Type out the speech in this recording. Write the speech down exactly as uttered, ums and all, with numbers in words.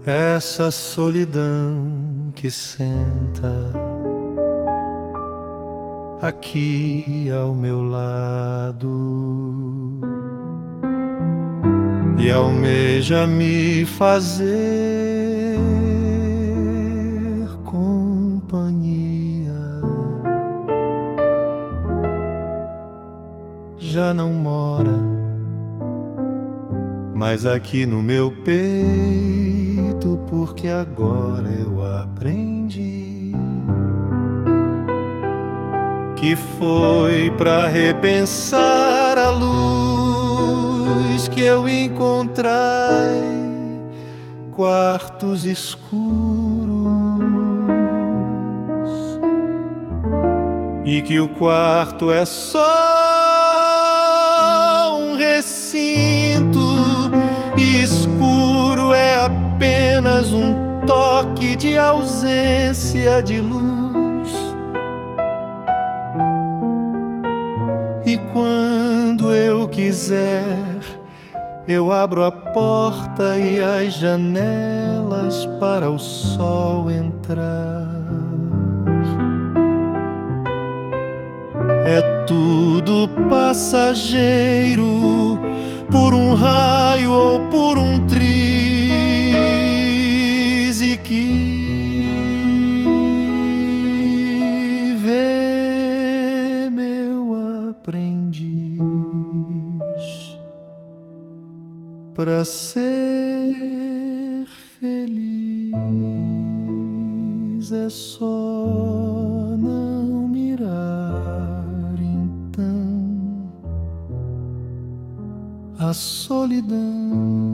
essa solidão que senta aqui ao meu lado e almeja me fazer companhia. Já não mora mais aqui no meu peito, porque agora eu aprendi que foi pra repensar a luz que eu encontrei quartos escuros e que o quarto é só um recinto e escuro é apenas um toque de ausência de luz. E quando eu quiser, eu abro a porta e as janelas para o sol entrar. É tudo passageiro, por um raio ou por um triz, e que vê meu aprendiz pra ser feliz é só não mirar então a solidão